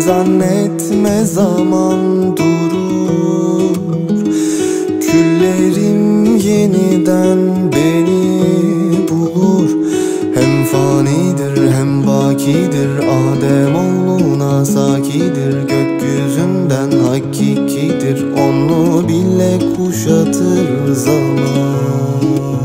zannetme zaman durur. Küllerim yeniden beni bulur. Hem fanidir hem bakidir, Ademoğluna sakidir. Gökyüzünden hakikidir, onu bile kuşatır zaman.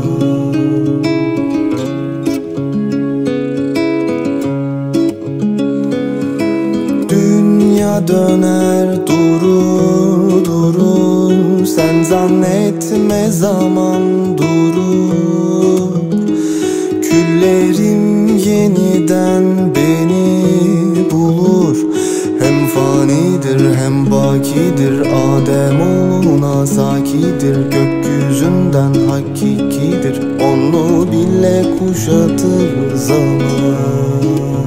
Dünya döner durur durur, sen zannetme zaman durur. Küllerim yeniden beni bulur. Hem fanidir hem bakidir, Ademoğluna sakidir. Gökyüzünden hakikidir, onu bile kuşatır zaman.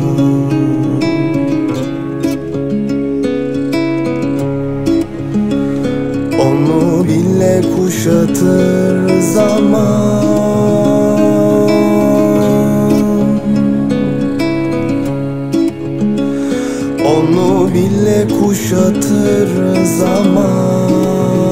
Onu bile kuşatır zaman. Onu bile kuşatır zaman.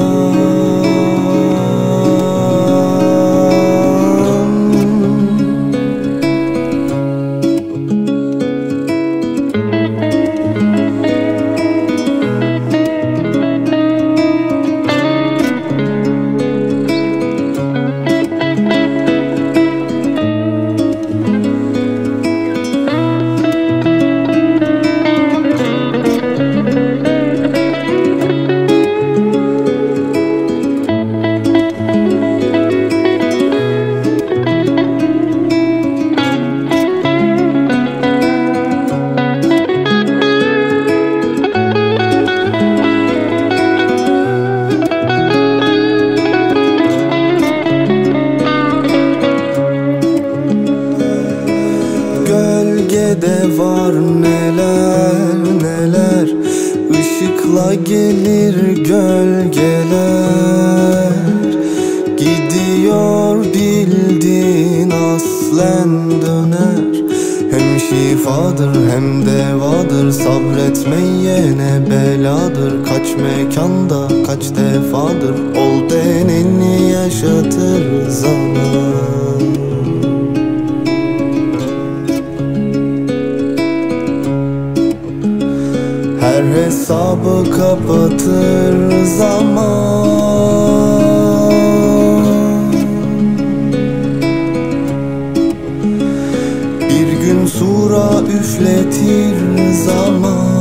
Gölgede var neler neler, ışıkla gelir gölgeler. Gidiyor bildin aslen döner. Hem şifadır hem devadır, sabretmeyene beladır. Kaç mekanda kaç defadır, ol deneni yaşatır zaman. Her hesabı kapatır zaman. Bir gün sura üfletir zaman.